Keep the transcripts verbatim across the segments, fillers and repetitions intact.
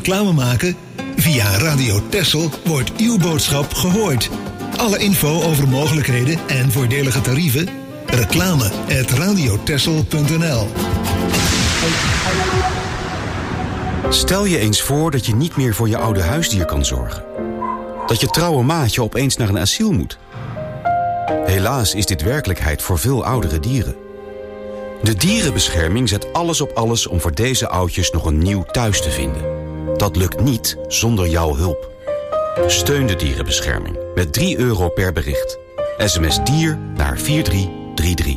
reclame maken? Via Radio Texel wordt uw boodschap gehoord. Alle info over mogelijkheden en voordelige tarieven? Reclame at radiotexel punt n l. Stel je eens voor dat je niet meer voor je oude huisdier kan zorgen. Dat je trouwe maatje opeens naar een asiel moet. Helaas is dit werkelijkheid voor veel oudere dieren. De dierenbescherming zet alles op alles om voor deze oudjes nog een nieuw thuis te vinden. Dat lukt niet zonder jouw hulp. Steun de dierenbescherming met drie euro per bericht. S M S dier naar vier drie drie drie.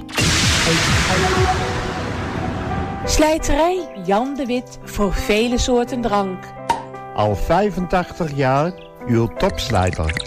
Slijterij Jan de Wit voor vele soorten drank. Al vijfentachtig jaar uw topslijter.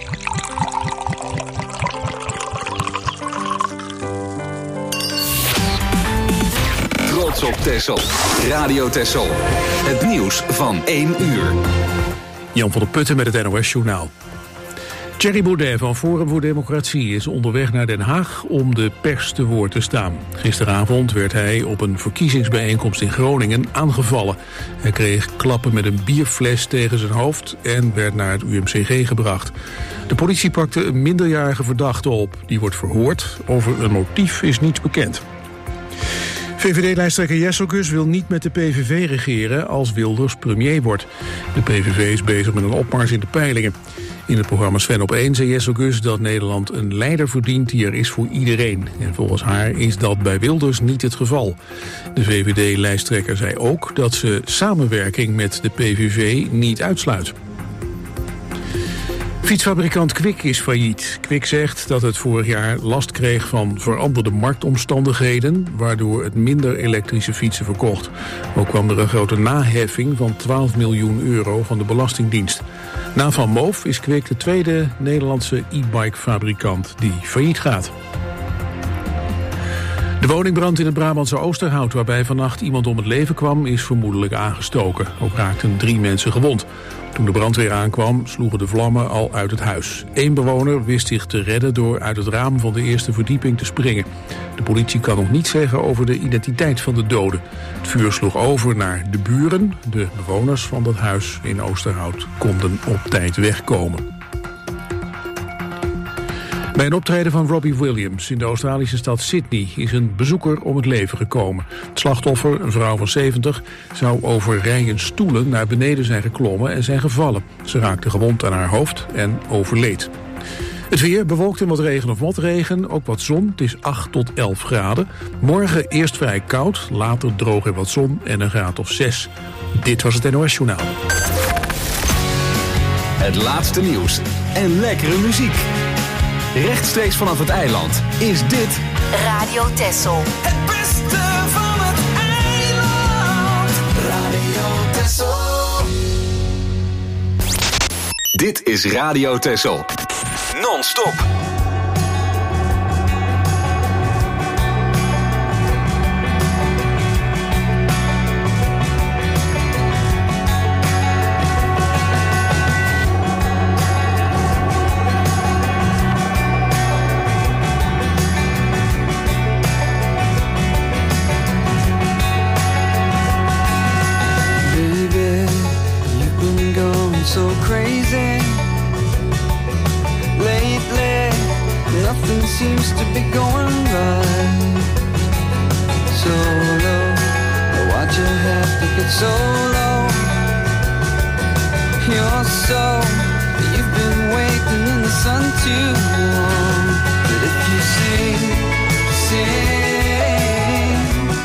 Trots op Texel. Radio Texel. Het nieuws van één uur. Jan van der Putten met het N O S-journaal. Thierry Baudet van Forum voor Democratie is onderweg naar Den Haag om de pers te woord te staan. Gisteravond werd hij op een verkiezingsbijeenkomst in Groningen aangevallen. Hij kreeg klappen met een bierfles tegen zijn hoofd en werd naar het U M C G gebracht. De politie pakte een minderjarige verdachte op. Die wordt verhoord. Over een motief is niets bekend. V V D-lijsttrekker Jesselgus wil niet met de P V V regeren als Wilders premier wordt. De P V V is bezig met een opmars in de peilingen. In het programma Sven op één zei Jesselgus dat Nederland een leider verdient die er is voor iedereen. En volgens haar is dat bij Wilders niet het geval. De V V D-lijsttrekker zei ook dat ze samenwerking met de P V V niet uitsluit. Fietsfabrikant Kwik is failliet. Kwik zegt dat het vorig jaar last kreeg van veranderde marktomstandigheden, waardoor het minder elektrische fietsen verkocht. Ook kwam er een grote naheffing van twaalf miljoen euro van de Belastingdienst. Na Van Moof is Kwik de tweede Nederlandse e-bike-fabrikant die failliet gaat. De woningbrand in het Brabantse Oosterhout, waarbij vannacht iemand om het leven kwam, is vermoedelijk aangestoken. Ook raakten drie mensen gewond. Toen de brandweer aankwam, sloegen de vlammen al uit het huis. Eén bewoner wist zich te redden door uit het raam van de eerste verdieping te springen. De politie kan nog niets zeggen over de identiteit van de doden. Het vuur sloeg over naar de buren. De bewoners van dat huis in Oosterhout konden op tijd wegkomen. Bij een optreden van Robbie Williams in de Australische stad Sydney is een bezoeker om het leven gekomen. Het slachtoffer, een vrouw van zeventig, zou over rijen stoelen naar beneden zijn geklommen en zijn gevallen. Ze raakte gewond aan haar hoofd en overleed. Het weer bewolkt en wat regen of motregen, ook wat zon. Het is acht tot elf graden. Morgen eerst vrij koud, later droog en wat zon en een graad of zes. Dit was het N O S-journaal. Het laatste nieuws en lekkere muziek. Rechtstreeks vanaf het eiland is dit Radio Texel. Het beste van het eiland. Radio Texel. Dit is Radio Texel. Non-stop. So crazy lately, nothing seems to be going right. So low, why'd you have to get so low? You're so, you've been waiting in the sun too long. But if you sing, sing,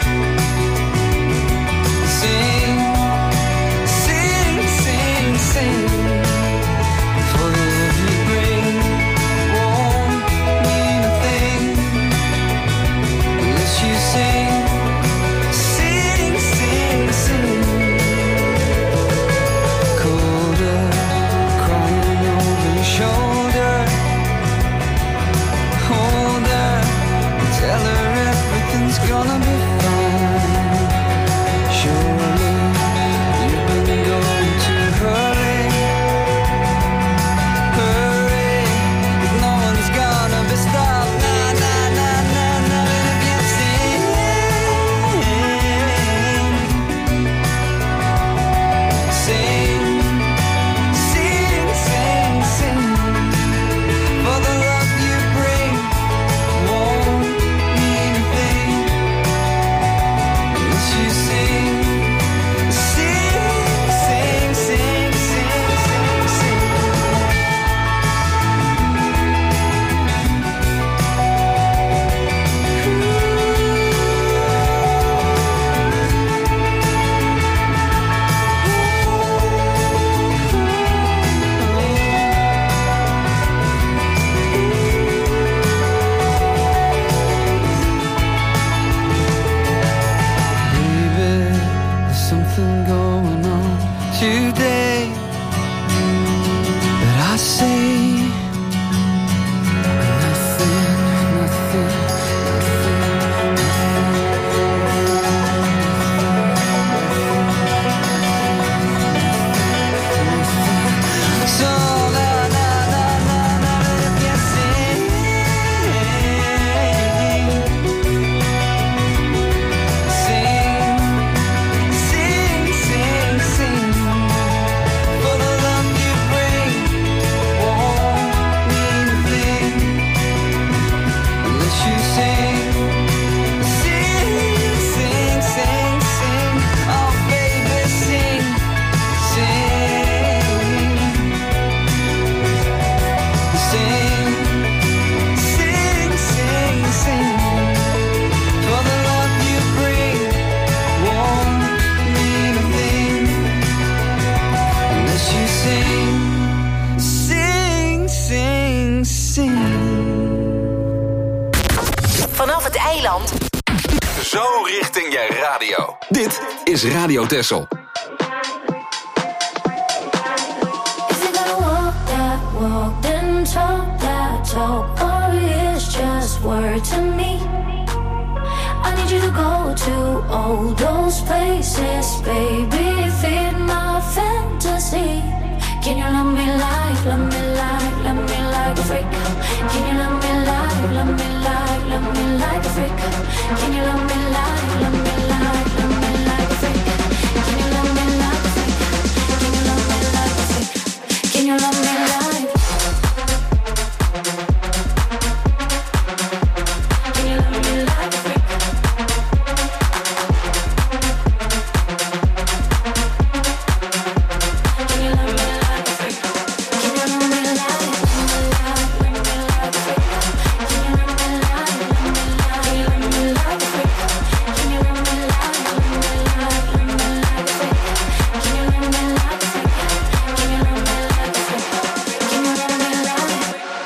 sing, sing, sing. For the love you bring won't mean a thing unless you sing, sing, sing, sing. Colder, crying over your shoulder. Hold her, tell her eiland. Zo richting je radio. Dit is Radio Texel. If you're gonna walk that walk, then talk that talk, or it's just word to me. I need you to go to all those places, baby, feed my fantasy. Can you love me like, love me like, love me like a freak? Can you love me like, love me like, love me like a freak? Can you love me like, love me like, love me like a freak? Can you love me like a freak? Can you love me like a freak? Can you love me like? Can you love me like a freak? Can you love me like a freak? Can you love me like, love me like, love me like a freak? Can you love me like, love me like, can you love me like a freak? Can you love me like, love me like, love me like a freak? Can you love me like a freak? Can you love me like a freak? Can you love me like?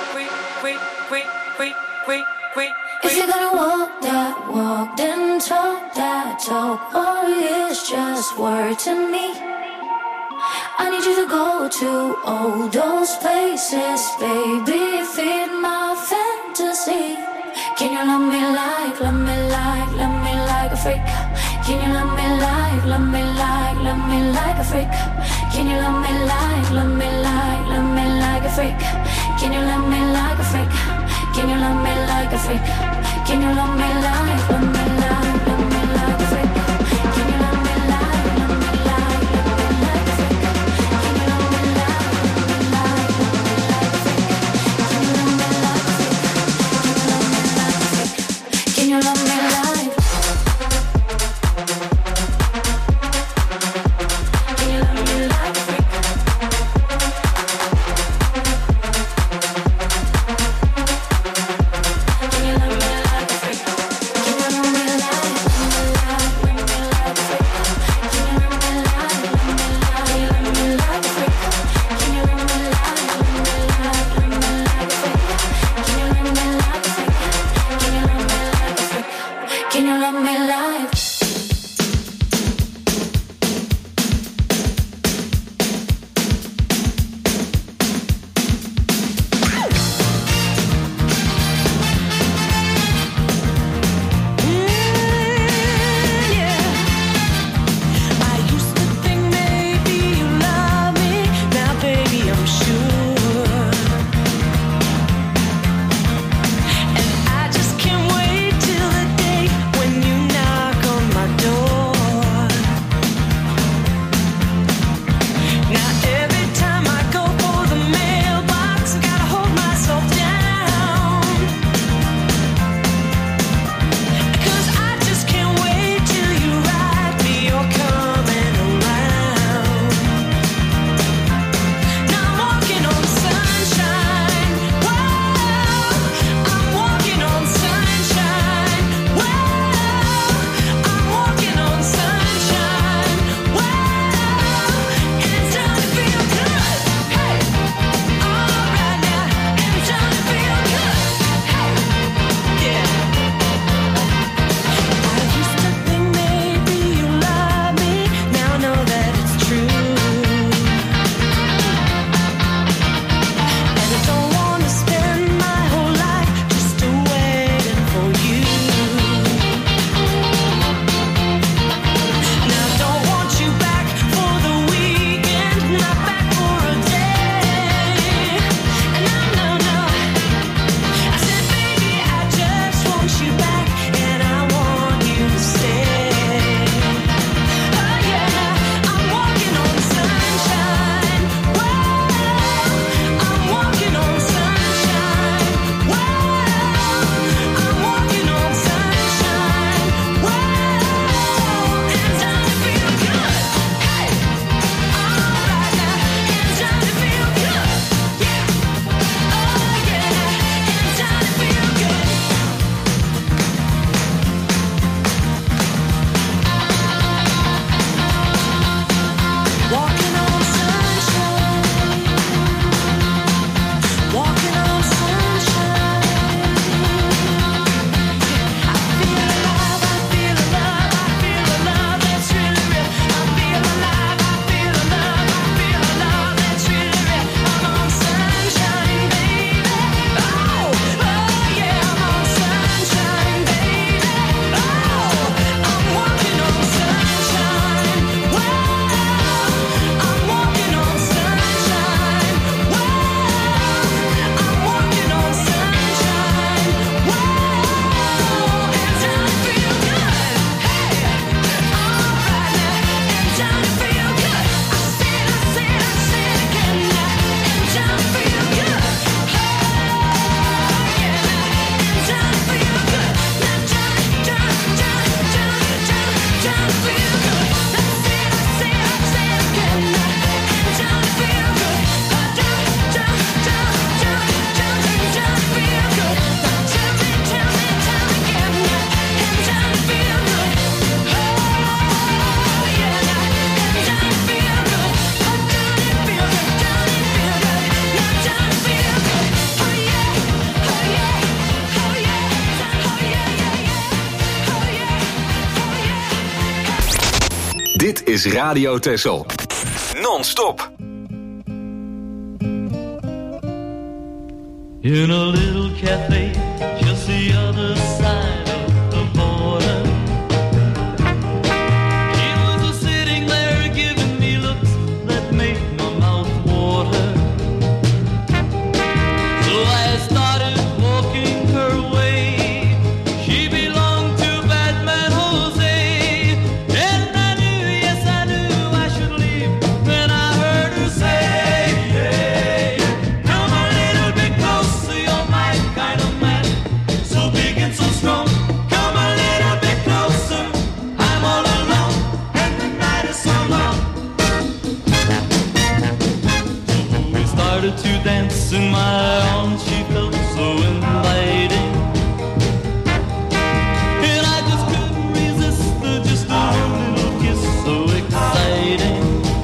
If you're gonna walk that walk, then talk that talk, or it's just word to me. I need you to go to all those places, baby, feed my fantasy. Can you love me like, love me like, love me like a freak? Can you love me like, love me like, love me like a freak? Can you love me like, love me like, love me like a freak? Can you love me like a freak? Can you love me like a freak? Can you love me like, love me like, love me like a freak? Can you love me like, love me like, love me like a freak? Can you love me like, love me like, love me like a freak? Can you love me like a freak? Can you love me like? Can you love me like a freak? Can you love me like a freak? Can you love me is Radio Texel. Non-stop. In a little cafe, just the other side of the border, he was a sitting there giving me looks that made my mouth water. So I started walking her way. She belonged to Batman Jose, and I knew, yes I knew I should leave. Then I heard her say, hey, come a little bit closer, you're my kind of man, so big and so strong. Come a little bit closer, I'm all alone, and the night is so long. So we started to dance in my arms, she felt so inviting, and I just couldn't resist the just a little kiss, so exciting.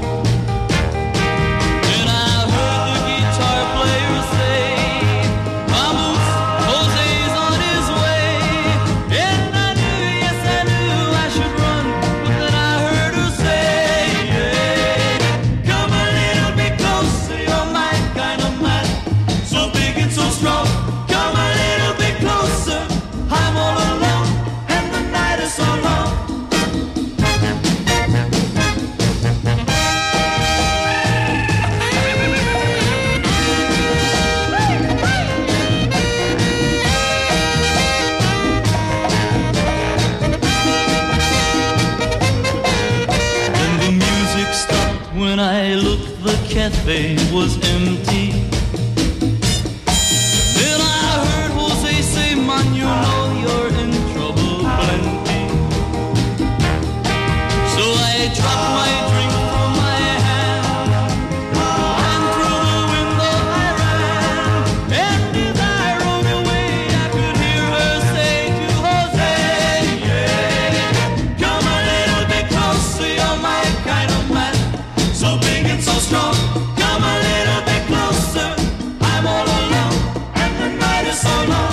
And I heard the guitar player say, vamos, Jose's on his way. And I knew, yes I knew I should run, but then I heard her say, hey, come a little bit closer, you're my kind of man, so big and so strong. Come a little bit closer, I'm all alone, and the night is so long. And the music stopped when I looked, the cafe was empty. Then I heard Jose say, man, you know you're in trouble plenty. So I dropped my drink from my hand, and through the window I ran. And as I rode away, I could hear her say to Jose, yeah, come a little bit closer, you're my kind of man, so big and so strong. Come a little bit closer, I'm all alone, and the night is so long.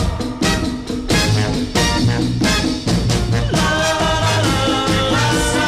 La la la la la la.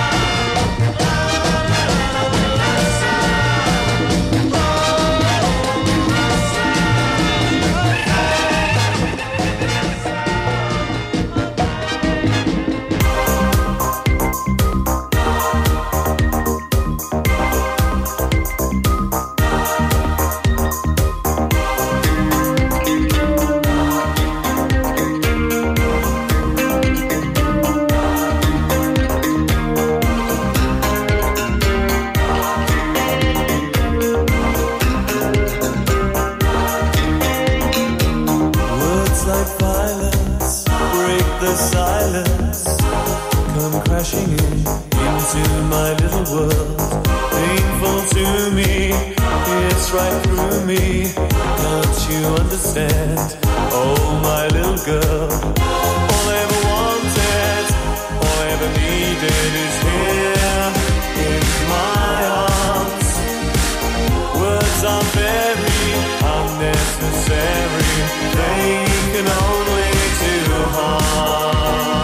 Words like violence break the silence, come crashing in into my little world. Painful to me, it's right through me. Can't you understand? Oh, my little girl. All I ever wanted, all I ever needed is here in my arms. Words are very unnecessary, they can only do harm.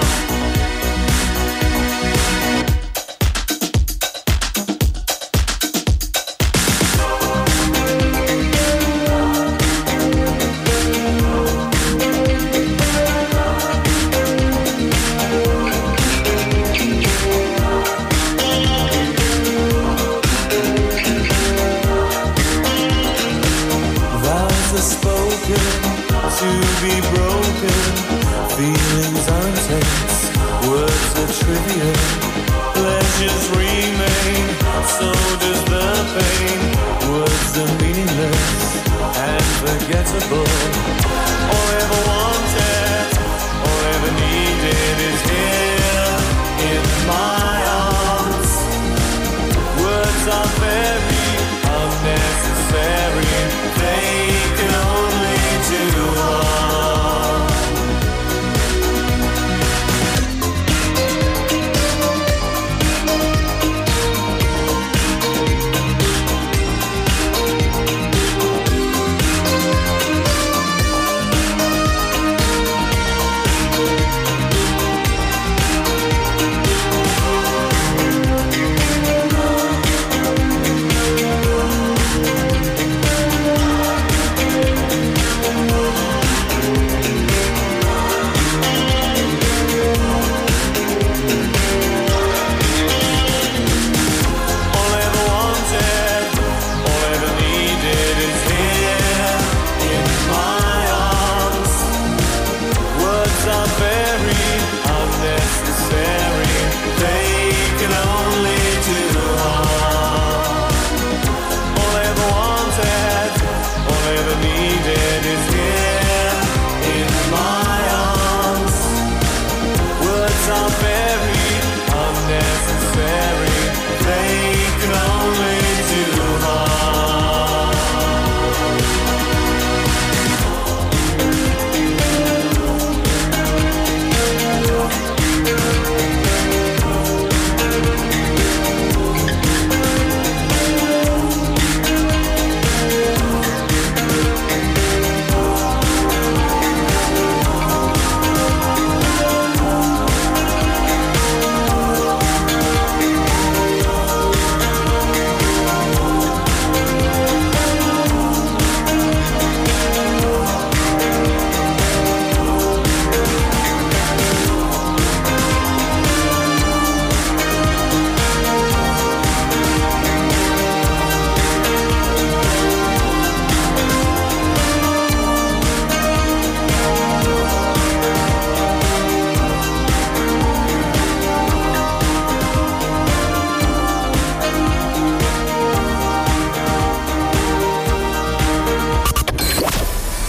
Vows are spoken to be broken, feelings are intense, words are trivial, pleasures remain, so does the pain. Words are meaningless and forgettable. All I ever wanted, all I ever needed is here in my arms. Words are very unnecessary, they can only do harm.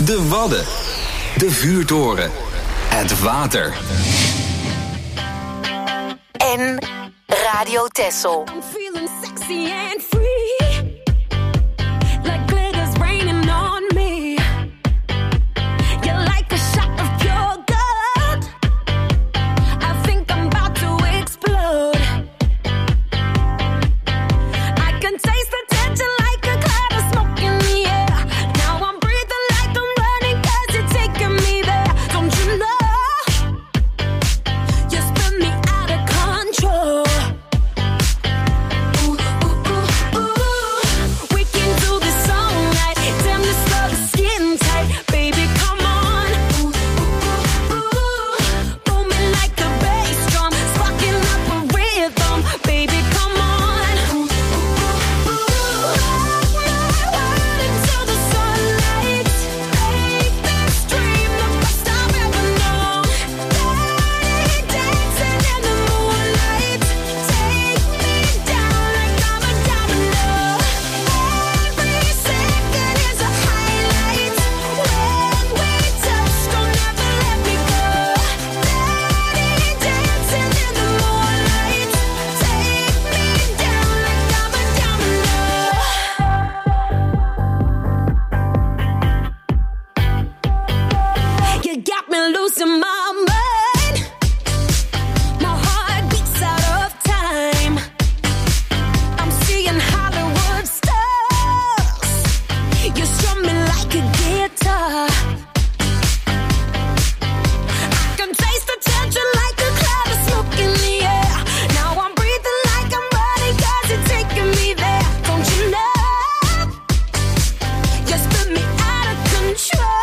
De Wadden. De vuurtoren. Het water. En Radio Texel. I'm feeling sexy and free. Like glitter's raining on me. You're like a shot of pure gold. I think I'm about to explode. I can taste the tension like a cloud of smoke in the air. Now I'm breathing like I'm running 'cause you're taking me there. Don't you know? You spin me out of control. Ooh, ooh, ooh, ooh. We can do this all night. Damn, this love is skin tight. Baby, come on. Ooh, ooh, ooh, ooh. Booming like a bass drum. Sparking up a rhythm. Baby, come on. Ooh, ooh, ooh, ooh. Rock my world until the sunlight. Make this dream the best I've ever known. Dirty dancing in the moonlight. Take me down like I'm a domino. Every second is a highlight. When we touch, don't ever let me go. Dirty dancing in the moonlight. Take me down like I'm a domino. You got me losing my mind. My heart beats out of time. I'm seeing Hollywood stars. You strum me like a guitar. I can taste the tension like a cloud of smoke in the air. Now I'm breathing like I'm running 'cause you're taking me there. Don't you know? You spin me out of control.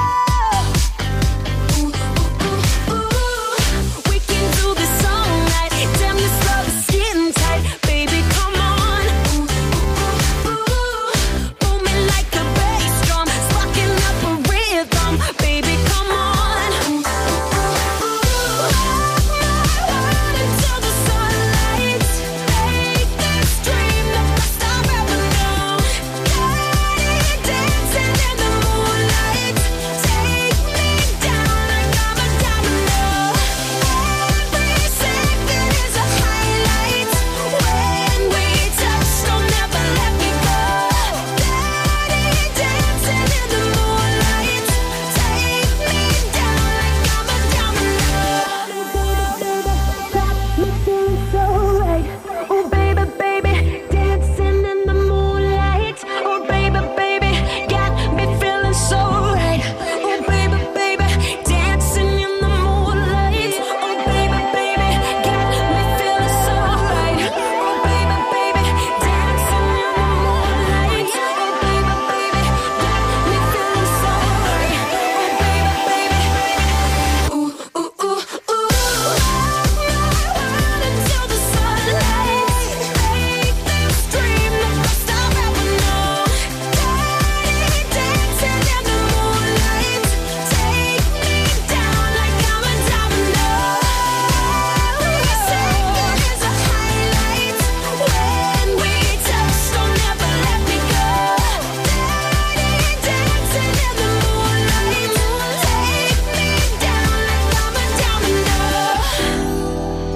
Ooh, ooh, ooh, ooh. We can do this all night. Damn, this love is skin tight. Baby, come on. Ooh, ooh, ooh, ooh. Booming like a bass drum. Sparking up a rhythm. Baby, come on. Ooh, ooh, ooh, ooh. Rock my world until the sunlight. Make this dream the best I've ever known. Dirty dancing in the moonlight. Take me down like I'm a domino. Every second is a highlight. When we touch, don't ever let me go. Dirty dancing in the moonlight. Take me down like I'm a domino. Got me feeling so right. Oh baby, baby, dancing in the moonlight. Oh baby, baby, got me feeling so right. Oh baby, baby, dancing in the moonlight. Oh baby, baby, got me feeling so right. Oh baby, baby, dancing in the moonlight. Oh baby, baby, got me feeling so right. Oh baby, baby, ooh, ooh, ooh, ooh. Rock my world until the sunlight. Make this dream the best I've ever known. Dirty dancing in the moonlight. Take me down like I'm a domino. Every second is a highlight. When we touch, don't ever let me go. Dirty dancing in the moonlight. Take me down like I'm a domino.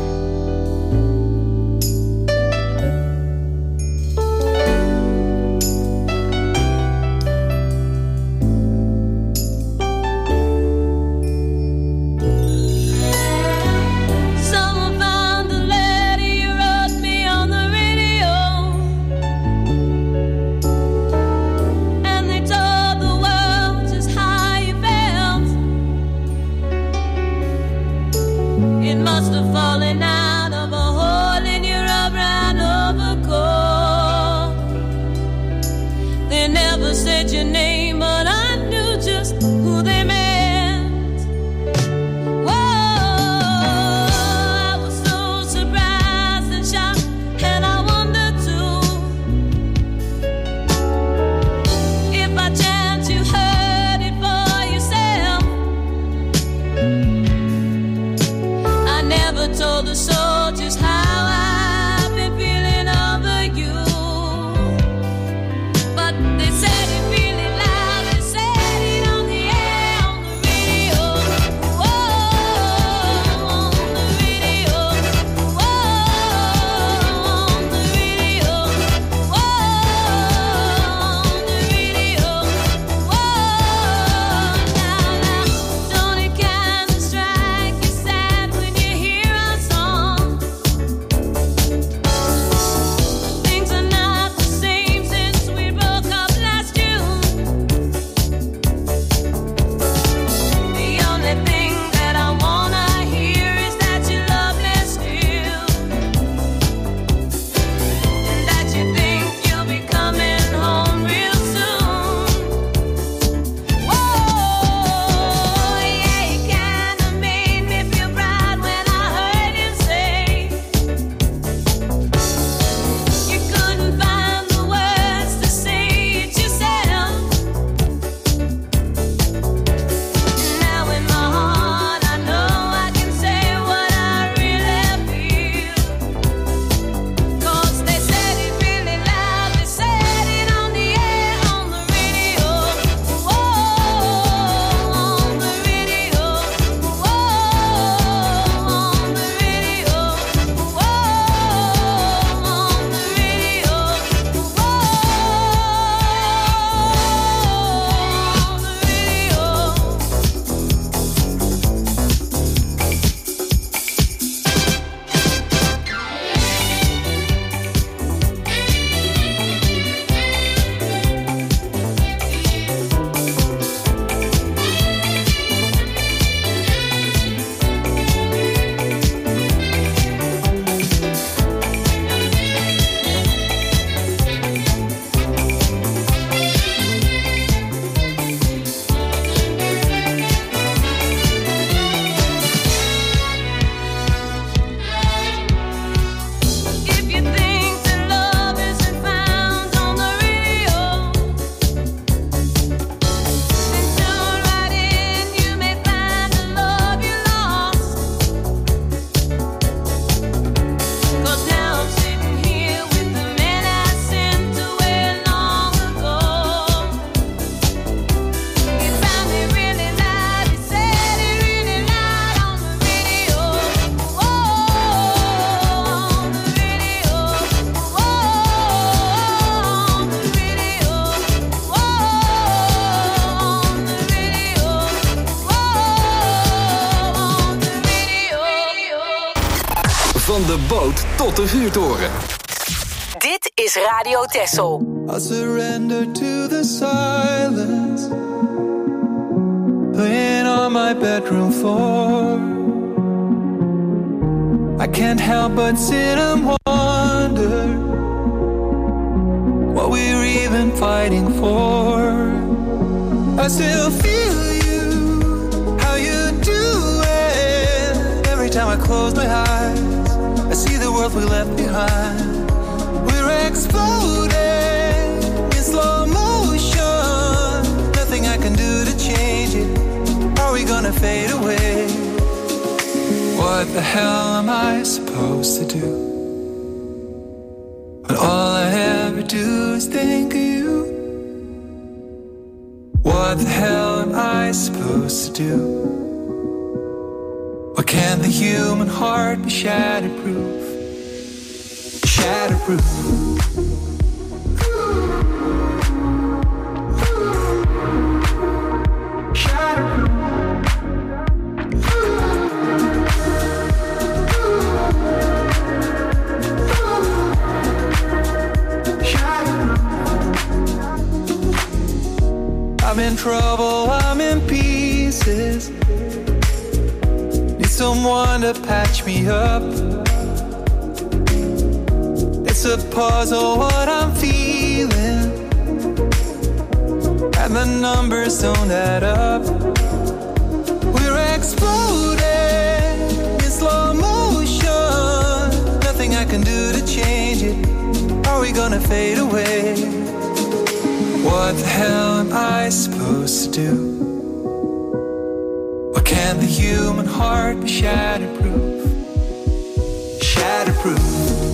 Someone found the letter you wrote me on the radio, and they told the world just how you felt. It must have fallen out of a hole in your brown overcoat. They never said your name, but I knew just who they meant. Whoa, I was so surprised and shocked, and I wondered too if by chance you heard it for yourself. I never told the soldiers how I've been feeling over you, but they said it really loud. They said it on the de boot tot de vuurtoren. Dit is Radio Texel. I surrender to the silence, playing on my bedroom floor. I can't help but sit and wonder what we're even fighting for. I still feel you, how you do it. Every time I close my eyes, I see the world we left behind. We're exploding in slow motion. Nothing I can do to change it. Are we gonna fade away? What the hell am I supposed to do when all I ever do is think of you? What the hell am I supposed to do? Why can't the human heart be shatterproof? Shatterproof. I'm in trouble, I'm in pieces. Need someone to patch me up. It's a puzzle what I'm feeling, and the numbers don't add up. We're exploding in slow motion. Nothing I can do to change it. Are we gonna fade away? What the hell am I supposed to do? Why can't the human heart be shatterproof? Shatterproof.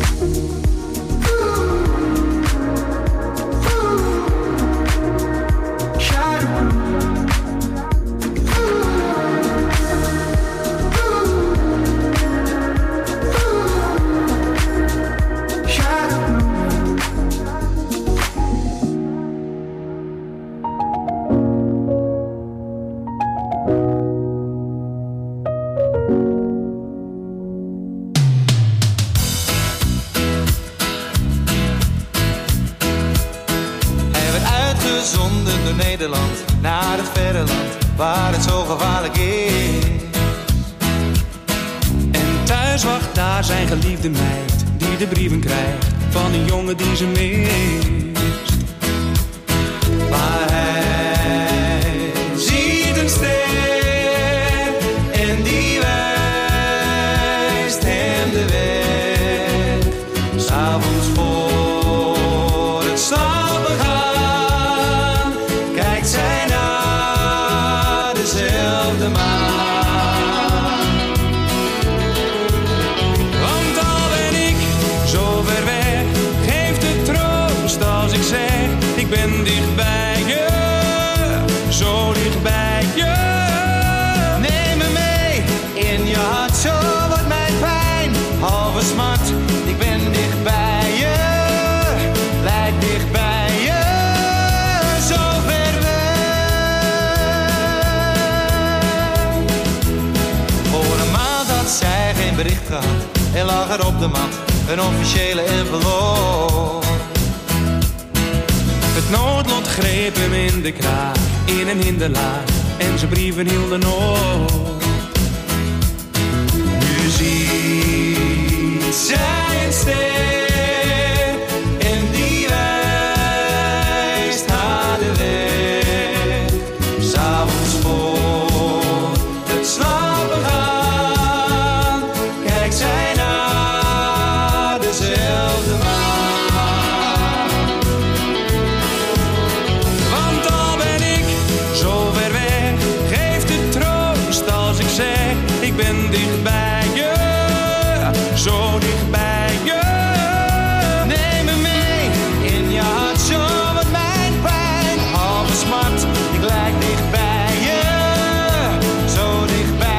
Naar het verre land waar het zo gevaarlijk is. En thuis wacht daar zijn geliefde meid, die de brieven krijgt van een jongen die ze mist. Maar hij ziet een ster en die wijst hem de weg. 'S Avonds voor het slapen gaan zij naar dezelfde maan. Want al ben ik zo ver weg, geeft het troost als ik zeg, ik ben dicht bij je, zo dicht bij je. Neem me mee in je hart, zo wordt mijn pijn halve smart. Ik ben dicht bij je, blijf dicht bij je. Zij geen bericht gehad en lag er op de mat een officiële envelop. Het noodlot greep hem in de kraag, in een hinderlaag, en zijn brieven hielden op. Nu ziet zij een ster en die wijst haar de weg. 'S Avonds voor het slapen gaan zij naar dezelfde maan. Want al ben ik zo ver weg, geeft het troost als ik zeg, ik ben dicht bij je, zo dicht bij je. Neem me mee in je hart, zo wordt mijn pijn halve smart. Ik lijk dicht bij je, zo dicht bij je.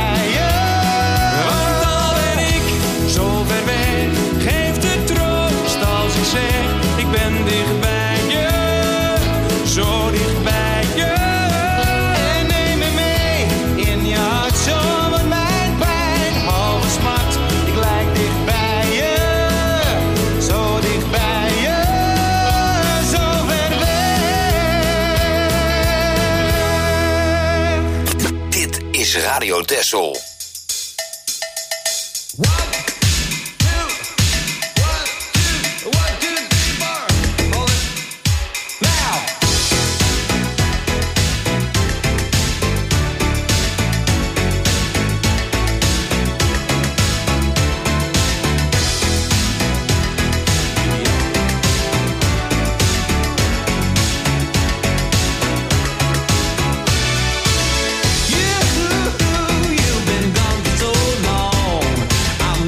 Ik ben dicht bij je, zo dicht bij je. En neem me mee in je hart, zo wordt mijn pijn is Radio Texel. You've been gone for so long. I'm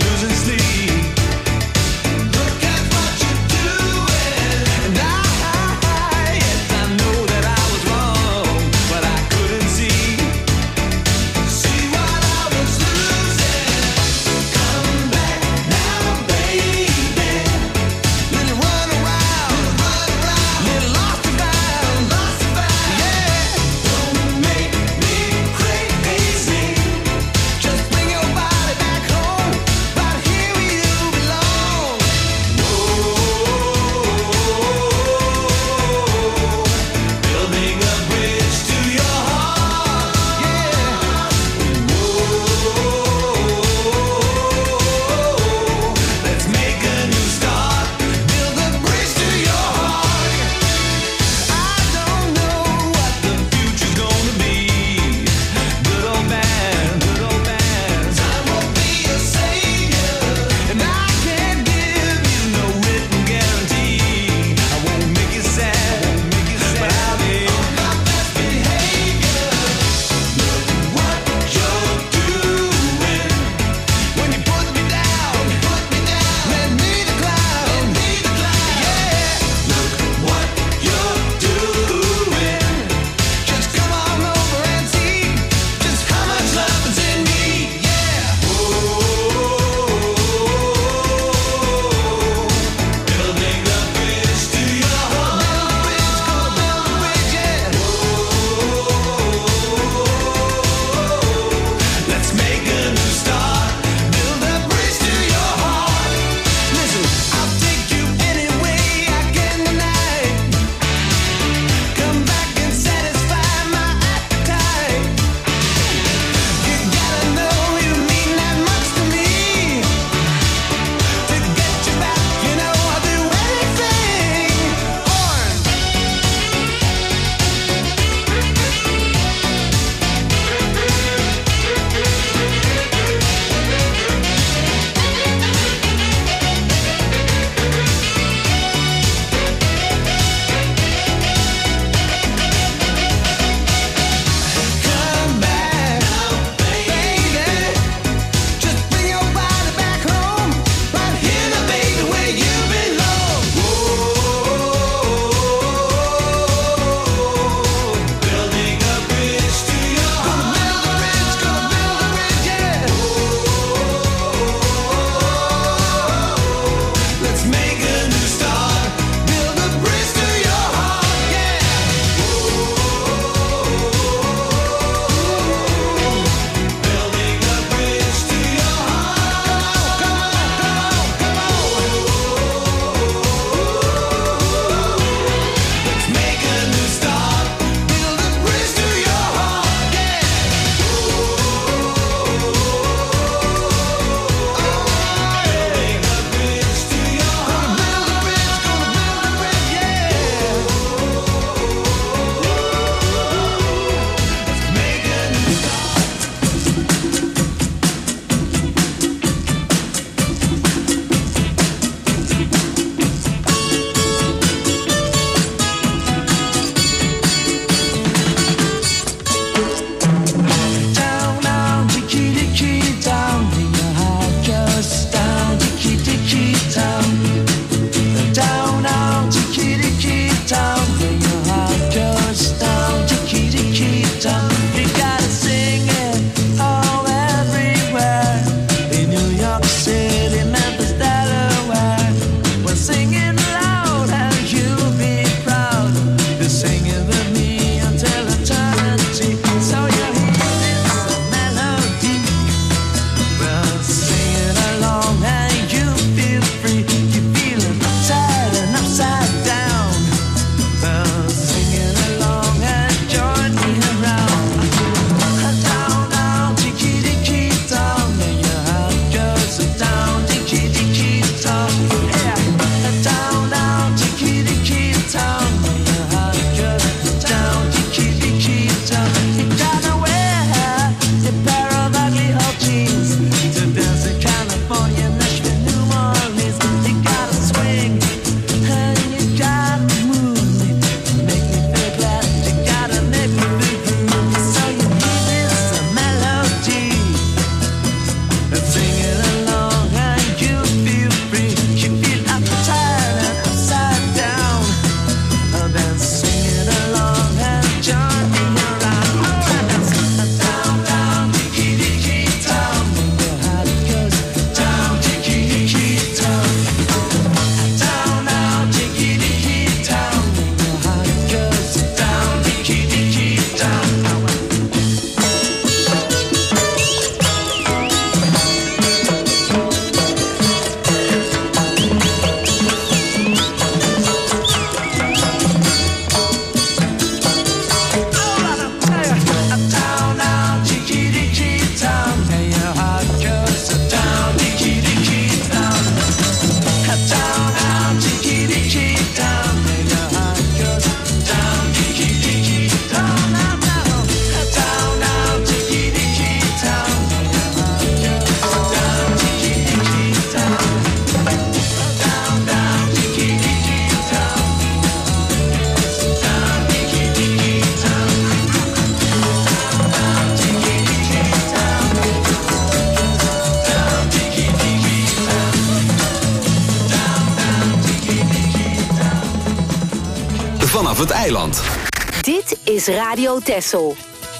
vanaf het eiland. Dit is Radio Texel.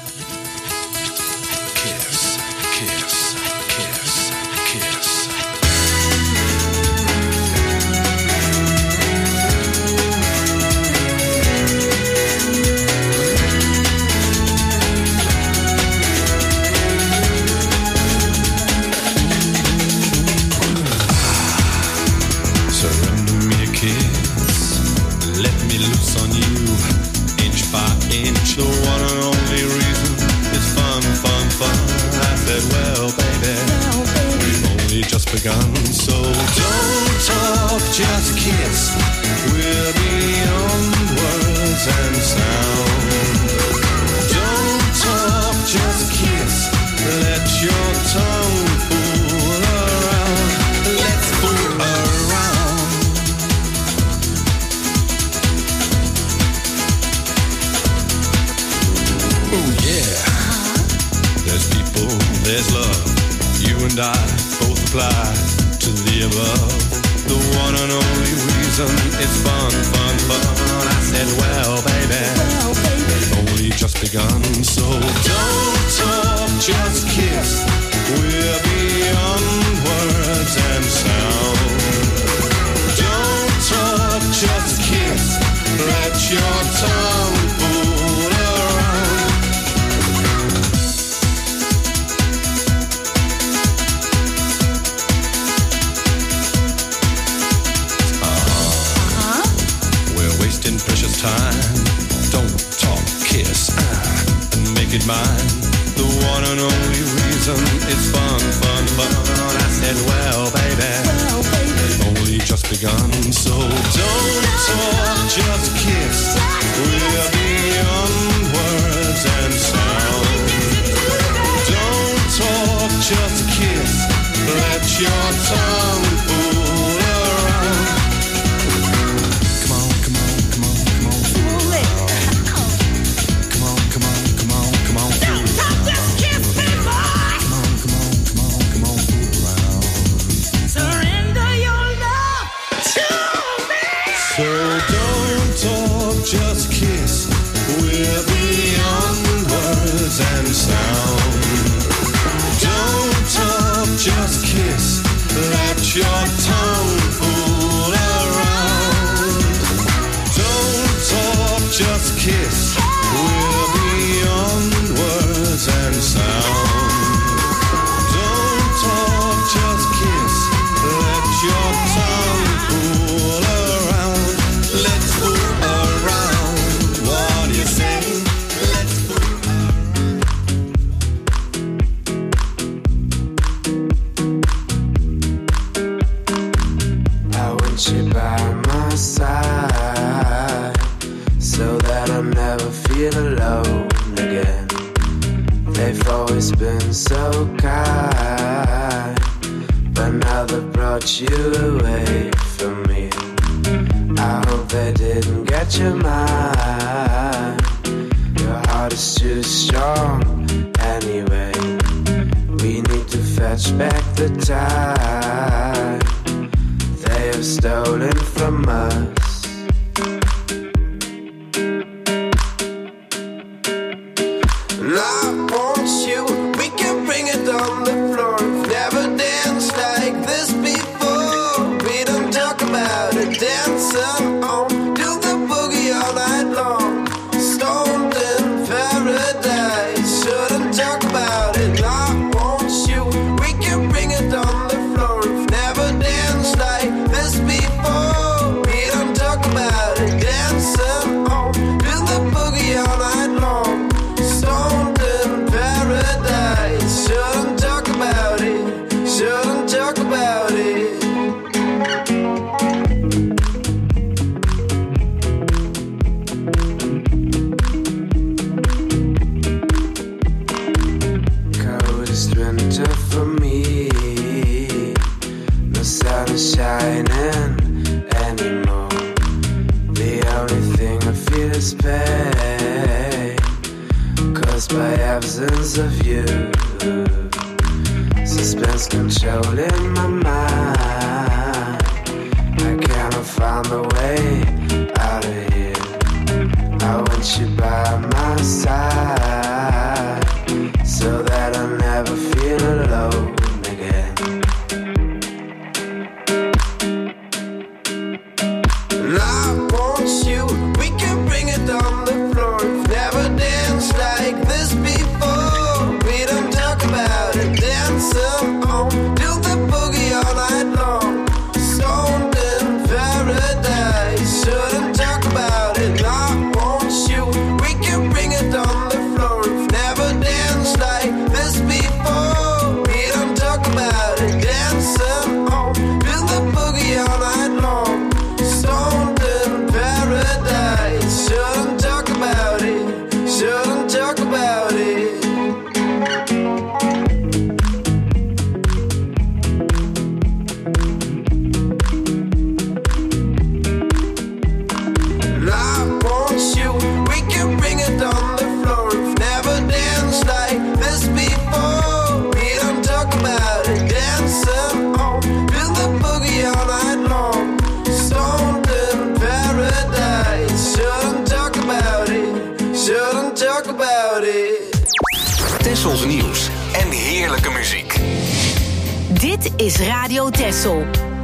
The one and only reason is fun, fun, fun. I said, well, baby, well, baby, we've only just begun. So don't talk, just kiss. We're beyond words and sound. Don't talk, just kiss. Let your tongue fool around. Let's fool around. Oh yeah, there's people, there's love. You and I both apply to the above. The one and only reason it's fun, fun, fun. I said, well, baby, well, baby, we've only just begun. So don't talk, just kiss. We're beyond words and sound. Don't talk, just kiss. Let your tongue fool around. Uh-huh. We're wasting precious time. Don't talk, kiss, ah, and make it mine. The one and only reason it's fun, fun, fun. I said, well, baby, well, baby, we've only just begun. So don't talk, just kiss. We're beyond words and sound. Don't talk, just kiss. Let your tongue fool around. Come on, come on, come on, come on, fool around. Come on, come on, come on, come on, fool around. Don't talk, just kiss me, boy. Come on, come on, come on, come on, fool around. Surrender your love to me. So don't talk, just kiss. We're beyond words and sound. Don't talk, just kiss. Let your tongue fool around. Don't talk, just kiss. We're beyond words and sound. Don't talk, just kiss. Let your tongue fool around. Let's fool around. What do you say? Let's fool I want you by my side, so that I'll never feel alone again. They've always been so kind, but now they brought you away from me. I hope they didn't get your mind. Your heart is too strong anyway. We need to fetch back the time they have stolen from us. And I want you, we can bring it on the floor. We've never danced like this before. We don't talk about it, dancing on, do the boogie all night long. Stoned in paradise, shouldn't talk about it. I want you, we can bring it on the floor. We've never danced like this before. We don't talk about it, dancing on, do the boogie all night long. Stoned in paradise, shouldn't talk about it, shouldn't talk about it. Coldest winter for me, no sun is shining anymore. The only thing I feel is pain, caused by absence of you. Suspense controlling my mind. I cannot find a way out of here. I want you by my side, so that I never feel alone again. And I want you, we can bring it on the floor. We've never danced like this before. We don't talk about it, dancing on, do the boogie all night long. Stoned in paradise, shouldn't talk about it. And I want you, we can bring it on the floor. We've never danced like this before. We don't talk about it, dancing on, do the boogie all night long. Stoned in paradise, shouldn't talk about it, shouldn't talk about it. And I want you, we can bring it on the floor. We've never danced like this before. We don't talk about it, dancing on, do the boogie all night long. Stoned in paradise, shouldn't talk about it, shouldn't talk about it. Tessels nieuws en heerlijke muziek. Dit is Radio Tessel.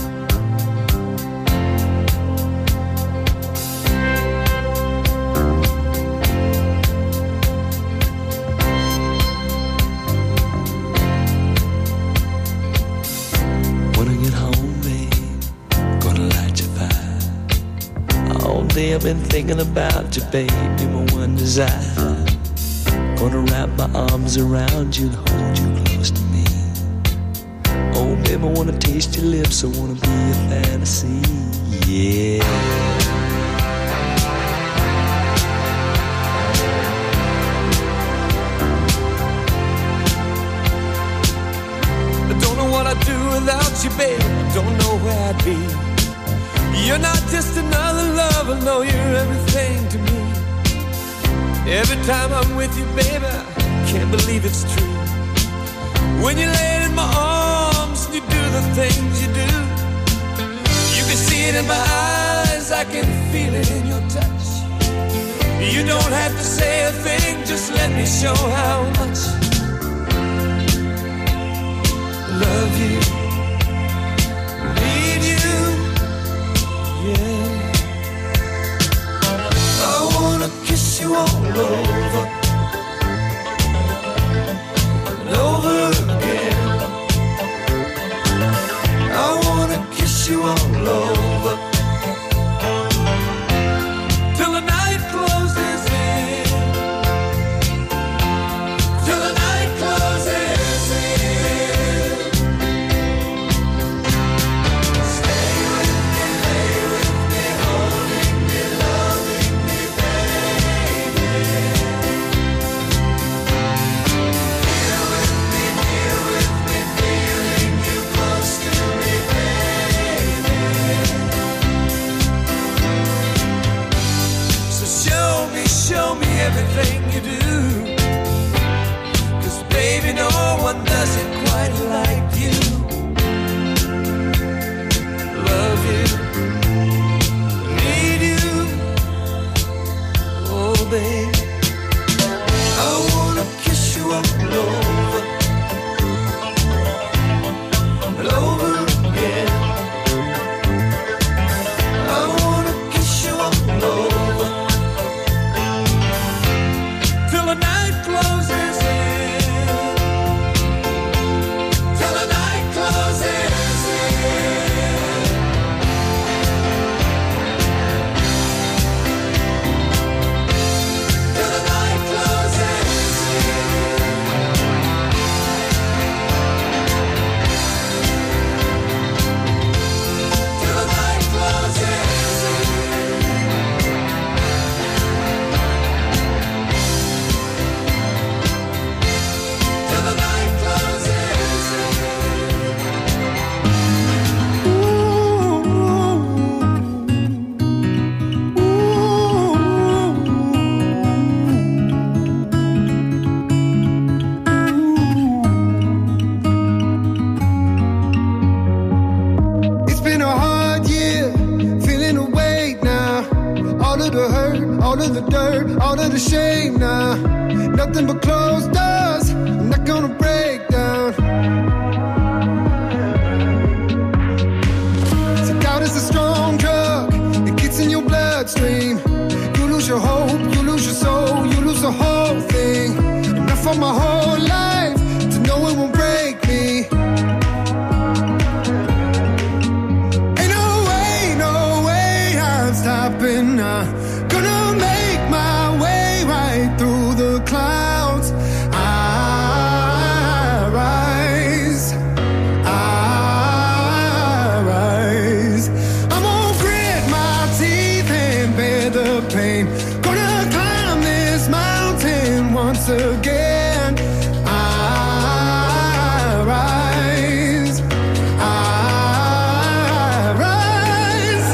When I get home, babe, gonna light your fire. All day I've been thinking about you, babe, you're my one desire. Gonna wrap my arms around you and hold you close to me. Oh, babe, I wanna taste your lips, I wanna be a fantasy, yeah. I don't know what I'd do without you, babe. I don't know where I'd be. You're not just another lover, no, you're everything to me. Every time I'm with you, baby, I can't believe it's true. When you lay in my arms and you do the things you do, you can see it in my eyes, I can feel it in your touch. You don't have to say a thing, just let me show how much I love you, need you, yeah. I wanna kiss you all over and over again. I wanna kiss you all over till the night closes in, till the night closes in. Stay with me, lay with me, holding me, loving me, baby. Here with me, here with me, feeling you close to me, baby. So show me, show me everything you do, 'cause baby, no one does it quite like you. Love you, need you, oh baby. I wanna kiss you all over and over again. I wanna kiss you all over till the night closes in, till the night closes in. Till the night closes in. of the shame now. Nothing but closed doors. I'm not gonna break down. See, doubt is a strong drug. It gets in your bloodstream. You lose your hope, you lose your soul, you lose the whole thing. Enough for my whole life to know it won't break me. Ain't no way, no way I'm stopping now. Gonna make my way right through the clouds. I rise, I rise. I'm gonna grit my teeth and bear the pain. Gonna climb this mountain once again. I rise, I rise.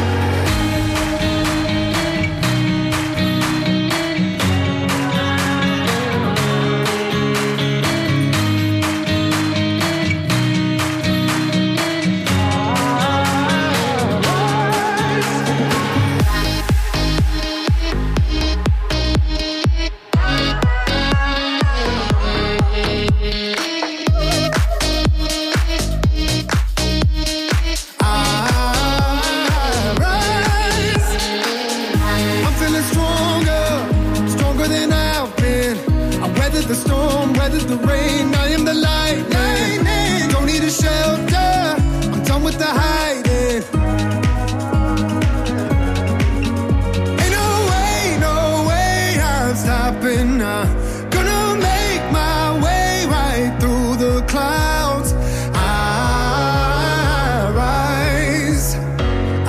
I'm feeling stronger, stronger than I've been. I weathered the storm, weathered the rain. I am the lightning. Don't need a shelter. I'm done with the hiding. Ain't no way, no way I'm stopping now. Gonna make my way right through the clouds. I rise, I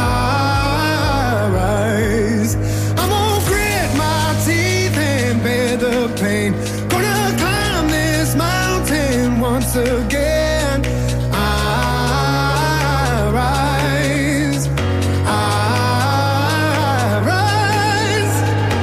rise. I'm gonna grit my teeth and bear the pain. Gonna climb this mountain once again. I rise, I rise.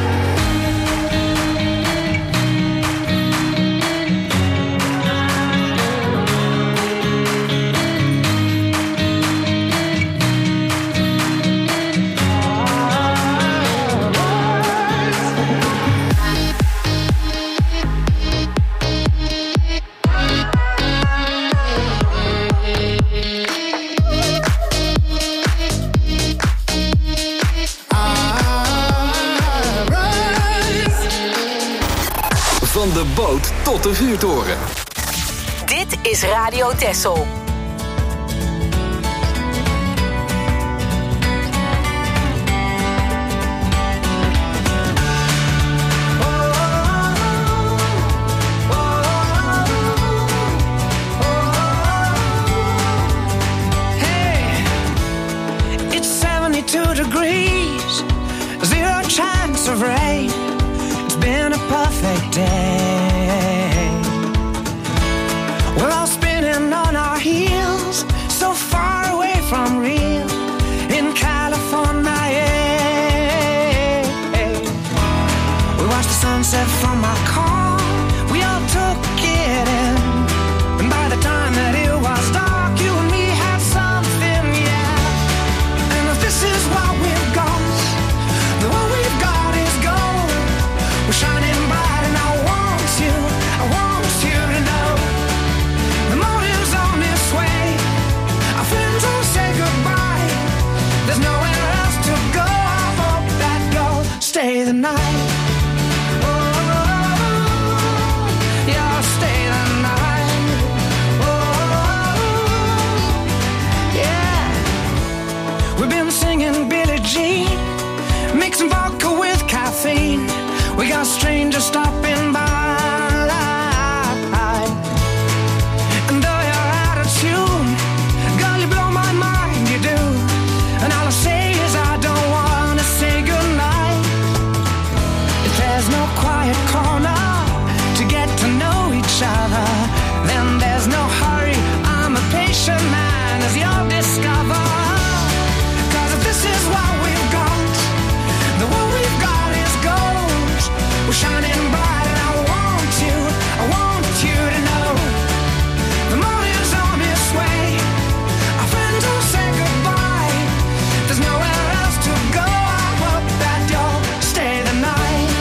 Van de boot tot de vuurtoren. Dit is Radio Texel. It's seventy-two degrees, zero chance of rain. It's been a perfect day. We're all spinning on our heels, so far away from real in California. Yeah. We watched the sunset from our car, we all took it in. And by the time that it was dark, you and me had something, yeah. And if this is what we've got, then what we've got is gold. We're shining bright and I want you, I want you to know. The morning's on its way, our friends all say goodbye. There's nowhere else to go, I hope that you'll stay the night. Oh, you'll stay the night. Oh, yeah. We've been singing Billie Jean, mixing vodka with caffeine. We got strangers stopping by. And though you're out of tune, girl, you blow my mind, you do. And all I say is I don't wanna say goodnight. If there's no quiet corner to get to know each other, then there's no hurry. I'm a patient man, as you'll discover. 'Cause if this is what we've got, then what we've got is gold. We're shining bright and I want you, I want you to know. The morning's on its way, our friends will say goodbye. There's nowhere else to go, I hope that you'll stay the night.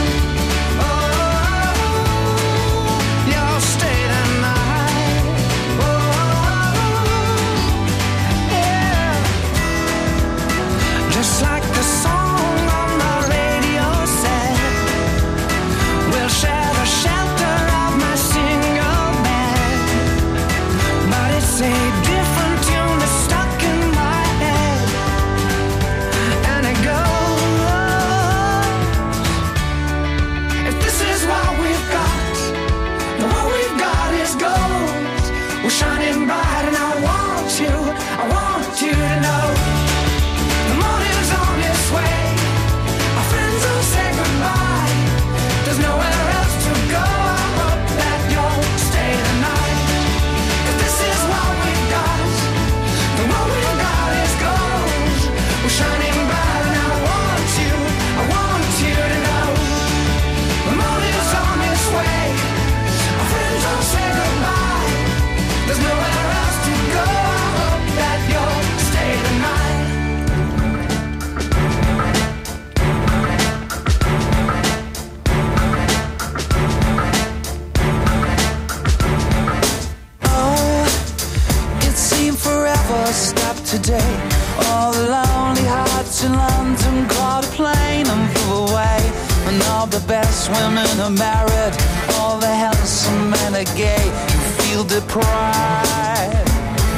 the best women are married, all the handsome men are gay. You feel deprived.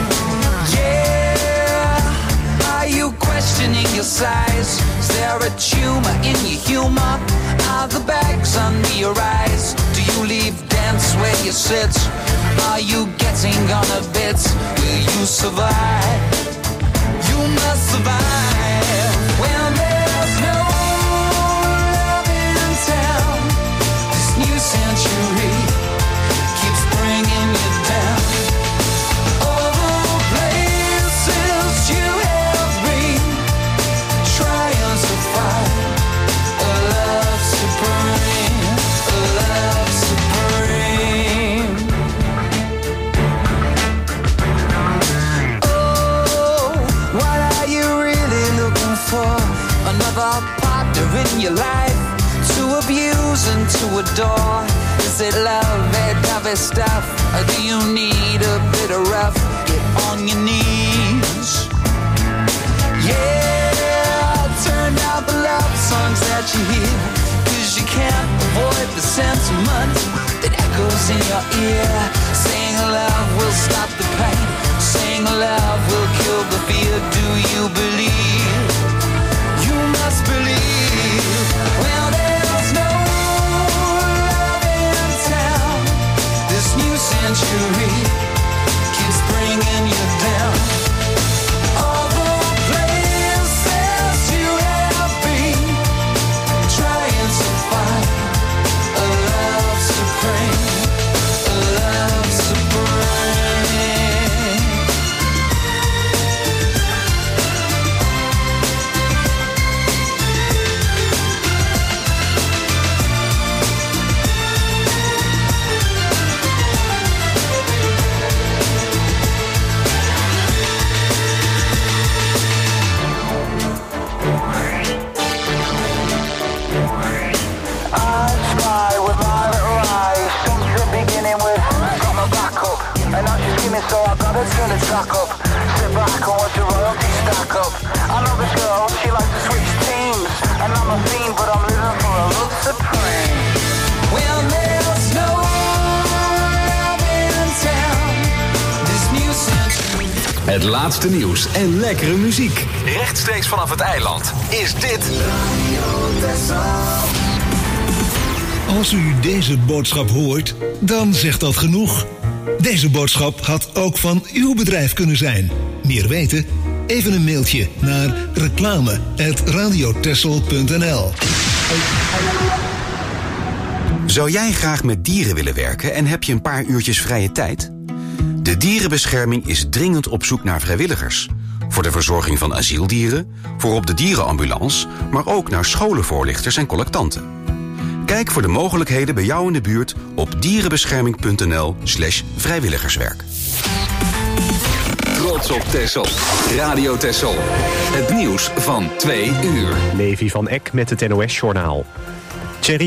Yeah, are you questioning your size? Is there a tumor in your humor? Are the bags under your eyes? Do you leave dance where you sit? Are you getting on a bit? Will you survive? You must survive when there's no love in town. This new century keeps bringing you down. All the places you have been, trying to find a love supreme, a love supreme. Oh, what are you really looking for? Another partner in your life to abuse and to adore? Is it love, that heavy stuff? Or do you need a bit of rough? Get on your knees. Yeah, turn out the love songs that you hear, 'cause you can't avoid the sentiment that echoes in your ear. Saying love will stop the pain, saying love will kill the fear. Do you believe? You must believe. Well, there's no love in town. This new century keeps bringing you down. All the places you have been, trying to find a love supreme, a love supreme. I spy with my little eyes since the beginning with got my back up, and I'm just skimming, so I gotta turn the track up. Sit back and watch the royalty stack up. I know this girl, she likes to switch teams, and I'm a fiend, but I'm living for a love supreme. Well, there's no love in town. This new century. Het laatste nieuws en lekkere muziek. Rechtstreeks vanaf het eiland is dit... Als u deze boodschap hoort, dan zegt dat genoeg. Deze boodschap had ook van uw bedrijf kunnen zijn. Meer weten? Even een mailtje naar reclame at radiotessel punt n l. Zou jij graag met dieren willen werken en heb je een paar uurtjes vrije tijd? De dierenbescherming is dringend op zoek naar vrijwilligers. Voor de verzorging van asieldieren, voor op de dierenambulance, maar ook naar scholenvoorlichters en collectanten. Kijk voor de mogelijkheden bij jou in de buurt op dierenbescherming punt n l slash vrijwilligerswerk. Trots op Texel. Radio Texel. Het nieuws van twee uur. Levi van Eck met het N O S-journaal.